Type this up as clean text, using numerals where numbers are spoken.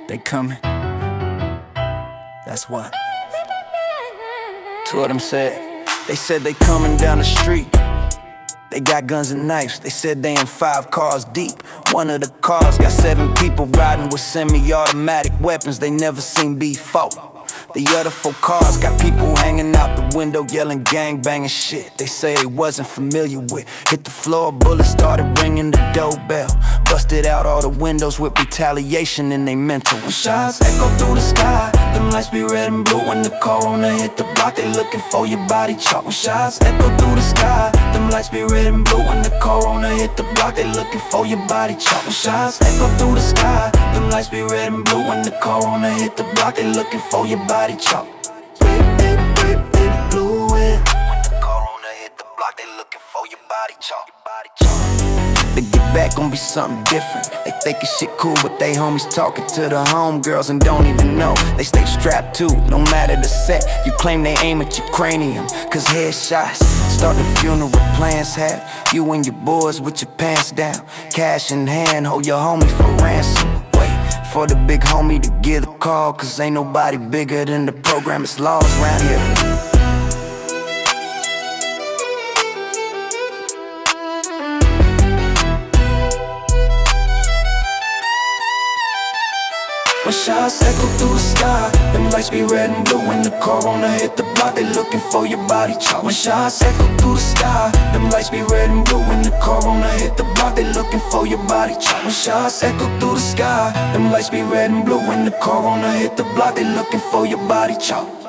They coming, that's what. Two of them said, they said they coming down the street. They got guns and knives, they said they in 5 cars deep. One of the cars got 7 people riding with semi-automatic weapons they never seen before. The other 4 cars got people hanging out the window yelling gangbanging shit they say they wasn't familiar with. Hit the floor, bullets started ringing the doorbell. Busted out all the windows with retaliation in they mental. When shots echo through the sky, them lights be red and blue. When the corona hit the block, they looking for your body chart. When shots echo through the sky, them lights be red and blue. When the corona hit the block, they looking for your body chart. When shots echo through the sky, them lights be red and blue. When the corona hit the block, they looking for your body chart. Blue when the corona hit the block, they looking for your body chart. They get back gon' be something different. They thinkin' shit cool, but they homies talking to the homegirls and don't even know. They stay strapped too, no matter the set. You claim they aim at your cranium, cause headshots start the funeral plans have you and your boys with your pants down. Cash in hand, hold your homie for ransom. Wait for the big homie to give the call, cause ain't nobody bigger than the program. It's laws around here. When shots echo through the sky, them lights be red and blue. When the corona hit the block, they looking for your body chart. When shots echo through the sky, them lights be red and blue. When the corona hit the block, they looking for your body chart. When shots echo through the sky, them lights be red and blue. When the corona hit the block, they looking for your body chart.